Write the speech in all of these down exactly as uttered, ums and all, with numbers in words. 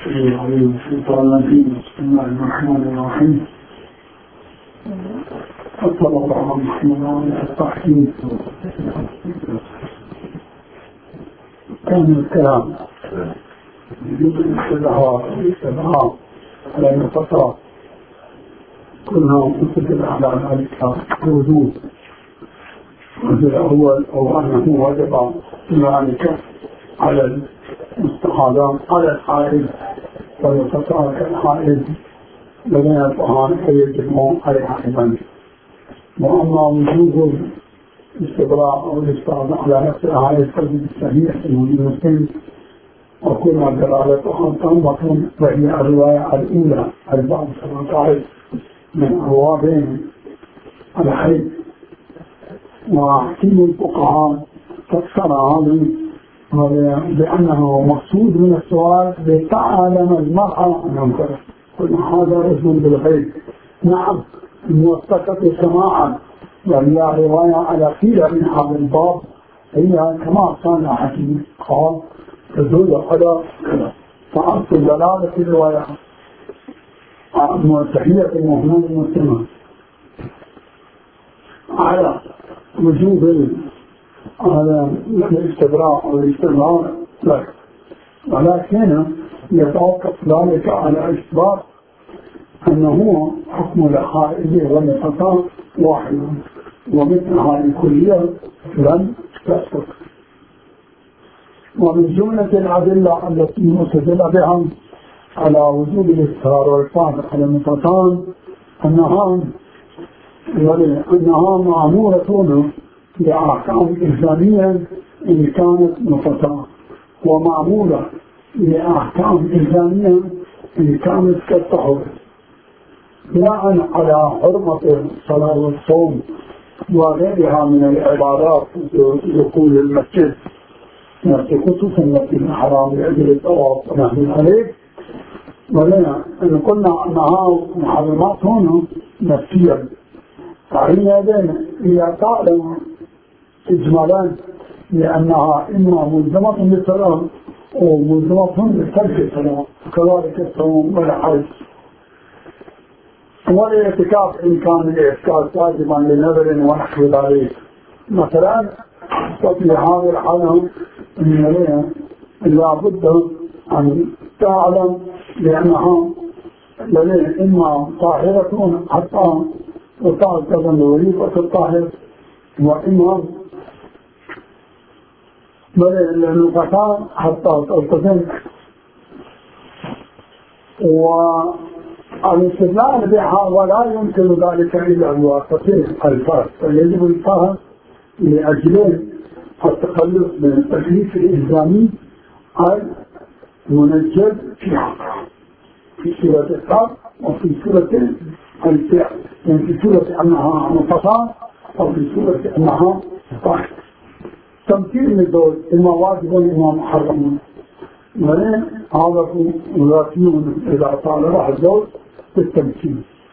السميع العليم من الشيطان الرجيم. بسم الله الرحمن الرحيم. صلى الله على محمد وعلى التحديث. كان الكلام يجب الاستدعاء والاستدعاء على الفترات كلها مستدل على ذلك الوجود وفي الأول أو أنه وجب ذلك على المستحاضات على الحائل والفترات كالحائل لدينا الطهارة فيجب عليها أيضا. وأما وجود الاستبراء أو الاستعاذة على نفس الحائل فالجد الصحيح المسلم وكل دلالتها تامة وهي الرواية الأولى الباب سبعة عشر من أبواب الحيض. وحكيم الفقهاء فسر هذا بأنه مقصود من السؤال لتعلم المرأة أنه كل هذا رجل بالغيب. نعم موثقة سماعا وهي رواية على خير من هذا الباب هي كما كان حكيم قال تدل على فأصل دلالة الرواية تحية المهمة المسلمة على وجوب على الاستبراء أو الاستبراء لا، ولكن يتوقف ذلك على إثبات أنه حكم الحائض والنفساء واحد ومثل هذه الكلية لن تسقط. ومن جملة الأدلة التي مستدل بها على وجوب الاستبراء والفعل على النفساء أنها أنها معمولة لأحكام إنسانية إن كانت نفساء ومعمولة لأحكام إنسانية إن كانت كالطهور، بناء على حرمة الصلاة والصوم وغيرها من العبادات دخول المسجد خصوصا المسجد الحرام لأجل الطواف ونحن عليه. ولنا أن قلنا أنها محرمات هنا نفسيا، فحينئذ هي تعلم إجمالا لأنها إما ملزمة بالصلاة أو ملزمة بترك الصلاة، كذلك الصوم والحج والاعتكاف إن كان الاعتكاف واجبا لنذر ونحو ذلك. مثلا ففي هذه الحالة لابد أن تعلم بأنها إما طاهرة حتى وتعتبر لوظيفة الطاهر، وإما بل النفساء حتى تلتزم. والاستدلال بها ولا يمكن ذلك إلا بواسطة الفرد، فيجب الفهم لأجل التخلص من التكليف الإلزامي المنجد في حقها في سورة الفرد وفي سورة الفعل، يعني في سورة أنها نفساء وفي سورة أنها طاهر. تمثيل الزوج إما واجب وإما محرم، ولكن هذا ذاتي إذا طالبه الزوج بالتمثيل.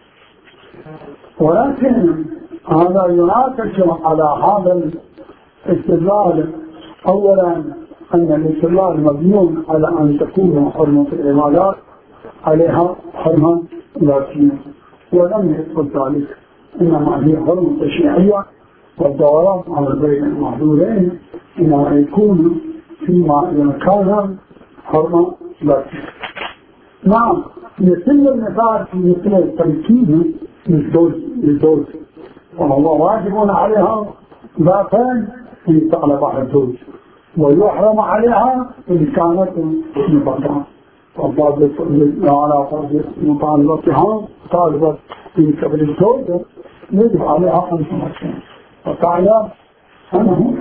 ولكن هذا يناقش على هذا الاستدلال أولا أن الاستدلال مبني على أن تكون حرمة العبادات عليها حرمة ذاتية، ولم يثبت ذلك، إنما هي حرمة تشريعية. والدوران على بين المحظورين إنما يكون فيما إذا كان حرمة ذاتية. نعم يتم المثال في مثل التمكين للزوج وهو واجب عليها ذاتين إن طالبها الزوج، ويحرم عليها إن كانت نفساء. فالضابط على فرض مطالبتها طالبة في قبل الزوج يجب عليها خمس مرات فتعلم أنه.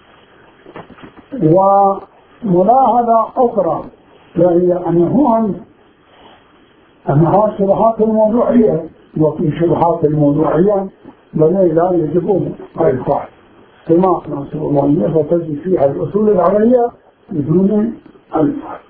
وملاحظة أخرى وهي أنه أنها شبهات الموضوعية، وفي شبهات الموضوعية بل لا يجب الفحص كما نصر الله فتجد فيها الأصول العملية بدون الفحص.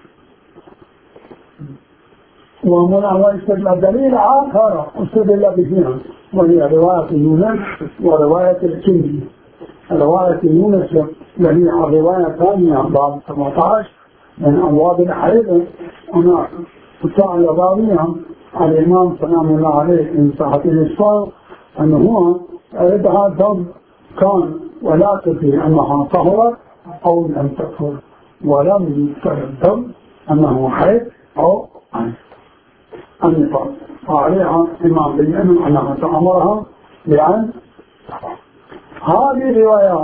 ومنع استدلال دليل آخر استدل بها وهي رواية يونس ورواية الكندي. رواية يونس وهي الرواية الثانية بعد سبعة عشر من أبواب الحيض هناك وسائل ضارية الإمام سلام الله عليه إن صحت الإصفار أنه هو عندها دم كان ولا تدري أنها طهرت أو لم تطهر ولم يذكر الدم أنه حيض أو النفاس وعليها إمام بالإمام أنها تأمرها بأن هذه روايات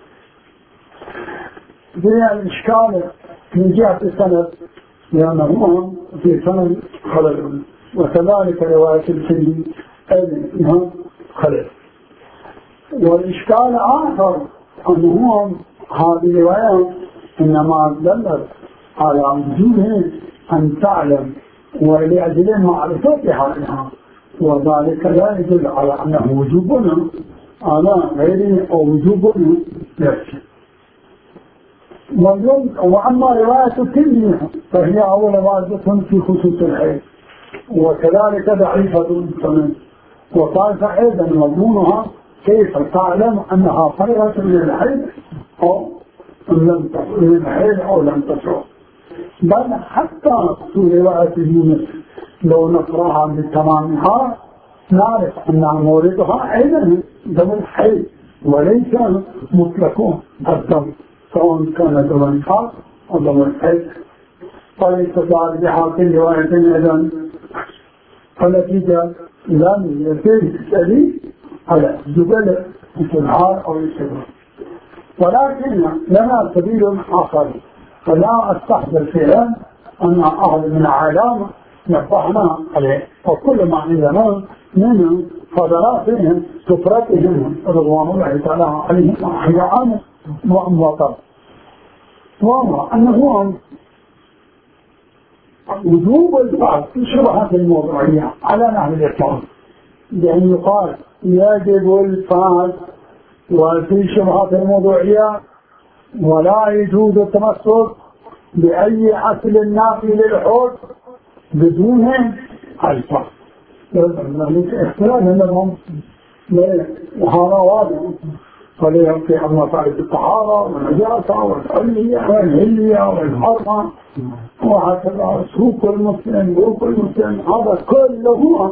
فيها الإشكال من جهة السند لأنه في سند خلل وكذلك رواية الفيل أيضا خلل والإشكال آخر أنه هذه الروايات إنما دلت على وجوده أن تعلم ولأجل معرفتها لها وذلك لا يدل على أنه وجوبنا على غيره أو وجوبنا يكفي. وأما رواية الترمذي فهي أول واردة في خصوص الحيض وكذلك ضعيفة كمان وقال أيضا مضمونها كيف تعلم أنها فرغت من الحيض أو لم من الحيض أو لم تفرغ. بل حتى في رواية يونس لو نقرأها بتمامها نعرف أن موردها أيضا دم الحيض وليس مطلق الدم سواء كان دم النفاس أو دم الحيض. فليستطاع بحاق رواية أيضا فنتيجة لم يتم الدليل على جبل السبحان أو السبحان ولكن لنا سبيل آخر فلا أستحضر فعلا أن أهل من علامة نبهنا عليه وكل ما عندنا من فضلاتهم سفرتهم رضوان الله تعالى عليهم وأحياءهم وأمواطر وهو أنه وجوب البعض في شبهات الموضوعية على نحو الإطلاق لأن يقال يجب الفعل وفي شبهات الموضوعية ولا يجوز التمسك بأي أصل نافي للحوض بدون الفعل. اختلاف منهم وهذا واضح فليهم في المصائب الطهارة والنجاسة والحلية والهلية والحرمة وهكذا سوق المسلم بوق المسلم هذا كله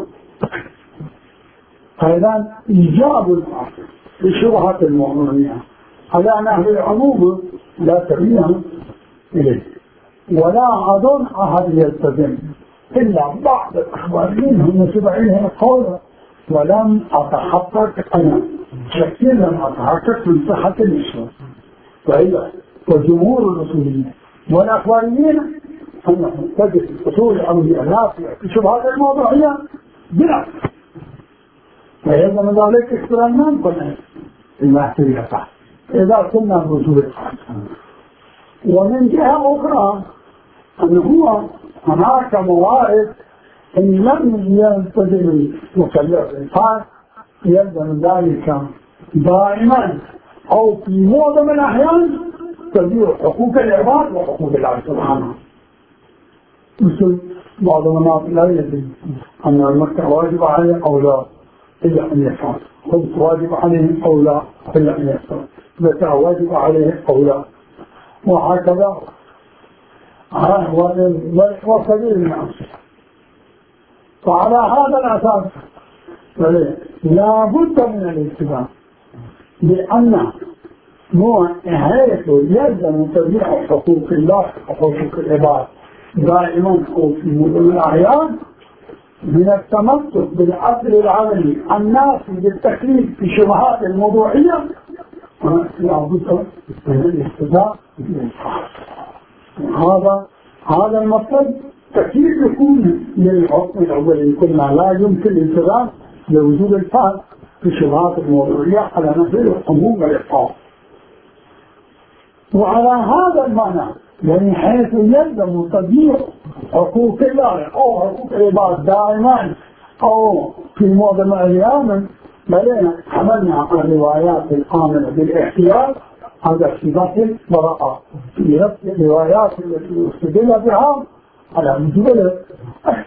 أيضا إيجاب الفعل في شبهات الموضوعية على نحو العموم لا تبين إليه ولا أظن أحد يلتزم إلا بعض الأخباريين هم سبعين قولا ولم أتحقق أنا شكيا لم أتحقق من صحة الإسلام وإلا وجمهور المسلمين والأخباريين أنهم تجد أصول الأمر النافع في شبهات الموضوعية بلا ويلزم ذلك احترامان قلنا المحتوية صح إذا كنا بوجود ومن جهة أخرى أنه هو هناك موارد إن لم يلتزم المكلف الإنسان يلزم ذلك دائما أو في معظم الأحيان تضيع حقوق العباد وحقوق الله سبحانه. مثل بعض الناس لا يدري أن المكة واجب عليه أو لا إلا أن يفعل، خمس واجب عليه أو لا إلا أن يفعل، زكاة واجب عليه أو لا، وهكذا وسبيل الناس. فعلى هذا الأساس لا بد من الاتباع لأن نوع حيث يلزم تبيع حقوق الله وحقوق العباد دائما أو في معظم الأحيان من التمسك بالأصل العملي النافي بالتكليف في شبهات الموضوعية لا بد من الاتباع. هذا هذا المطلب كثير يكون للحكم الأولي كلنا لا يمكن الالتزام لوجود الفعل في شبهات الموضوعية على نفس العموم والإحقاق. وعلى هذا المعنى يعني حيث يلزم تضييع حقوق الله أو حقوق العباد دائما أو في معظم الأيام بل حملنا على الروايات الآمنة بالاحتياط هذا صفة البراءة في نفس الروايات التي استدل بها على وجوب الإحسان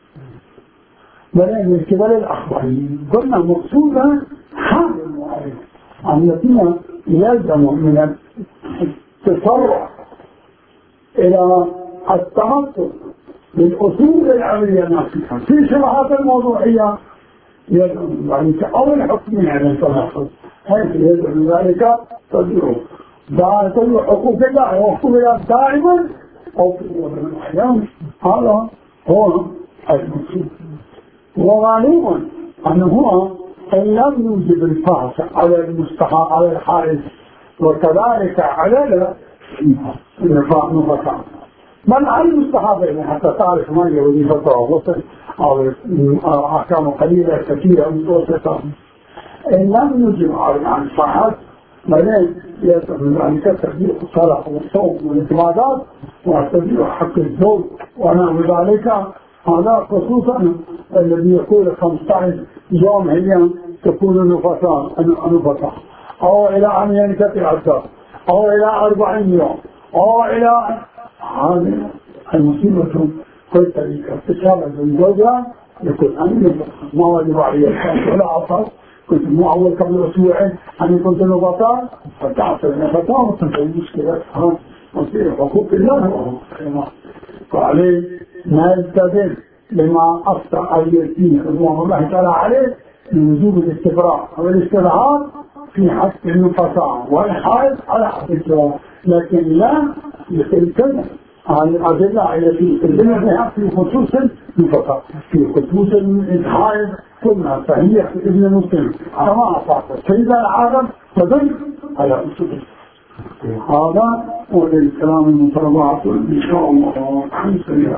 بل من قبل الأخباريين قلنا مقصودا حال المعارف أن يكون يلزم من التسرع إلى التمسك للأصول العملية الناسخة في شبهات الموضوعية يدعو ذلك أو الحكم على التناقض حيث يدعو ذلك تدعو ذلك حقوق الله وحقوق الله دائما أو في الأحيان. هذا هو المقصود. وغالبا أنه هو أن لم يوجب الفاسق على المستحق على الحائز وكذلك على النفاق بل على المستحقين حتى تعرف ما هي وظيفته ووصف أو أحكام قليلة كثيرة متوسطة. إن لم يوجب عن الصحة بعدين يتم ذلك تطبيق الصلاة والصوم والاعتمادات وتطبيق حق الزوج ونحو ذلك. هذا خصوصا الذي يقول خمسة عشر يوم هي تكون نفسان نفسان أو إلى أن ينقطع الدم أو إلى أربعين يوم أو إلى هذه المصيبة. كل طريقة تشابه الزوجة يقول أنا ما واجب علي ولا عصر كنت مو أول قبل أسبوعين أنا كنت نبطان فتعصر نبطان وتنتهي المشكلة. ها مصير حقوق الله فعليه ما يلتزم لما أفتى اليتين رضوان الله تعالى عليه من وجوب الاستفراغ أو الاستفراغ في حق النفساء والحائض على حق الزواج، لكن لا يتلزم عن الأدلة التي تلزم بها في خصوص النفساء في خصوص الحائض كلها فهي في ابن المسلم كما أفعل فإذا العالم تدل على أصول. هذا هو الكلام المتابعة إن شاء الله. حمد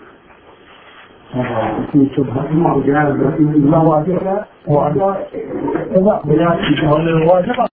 في شبهة ما وجهها لا واجهة وعلى إذا بلا واجهة